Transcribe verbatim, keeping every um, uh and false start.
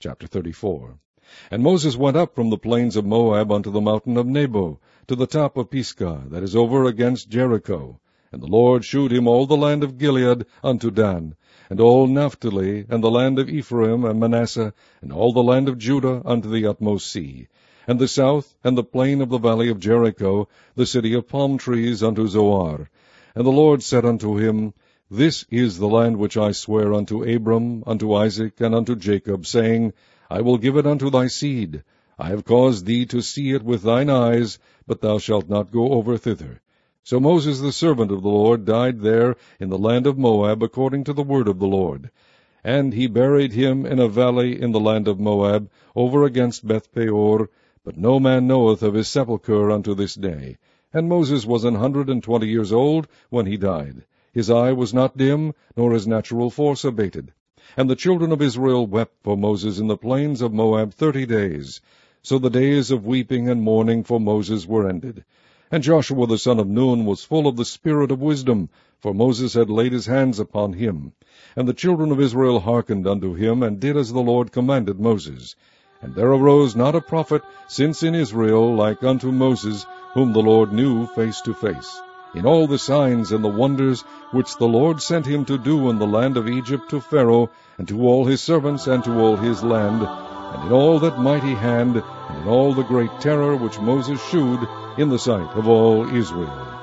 Chapter thirty-four. And Moses went up from the plains of Moab unto the mountain of Nebo, to the top of Pisgah, that is over against Jericho. And the Lord shewed him all the land of Gilead unto Dan, and all Naphtali, and the land of Ephraim and Manasseh, and all the land of Judah unto the utmost sea, and the south, and the plain of the valley of Jericho, the city of palm trees, unto Zoar. And the Lord said unto him, This is the land which I sware unto Abram, unto Isaac, and unto Jacob, saying, I will give it unto thy seed. I have caused thee to see it with thine eyes, but thou shalt not go over thither. So Moses the servant of the Lord died there in the land of Moab, according to the word of the Lord. And he buried him in a valley in the land of Moab, over against Bethpeor, but no man knoweth of his sepulchre unto this day. And Moses was an hundred and twenty years old when he died. His eye was not dim, nor his natural force abated. And the children of Israel wept for Moses in the plains of Moab thirty days. So the days of weeping and mourning for Moses were ended. And Joshua the son of Nun was full of the spirit of wisdom, for Moses had laid his hands upon him. And the children of Israel hearkened unto him, and did as the Lord commanded Moses. And there arose not a prophet since in Israel like unto Moses, whom the Lord knew face to face, in all the signs and the wonders which the Lord sent him to do in the land of Egypt to Pharaoh, and to all his servants, and to all his land, and in all that mighty hand, and in all the great terror which Moses shewed in the sight of all Israel.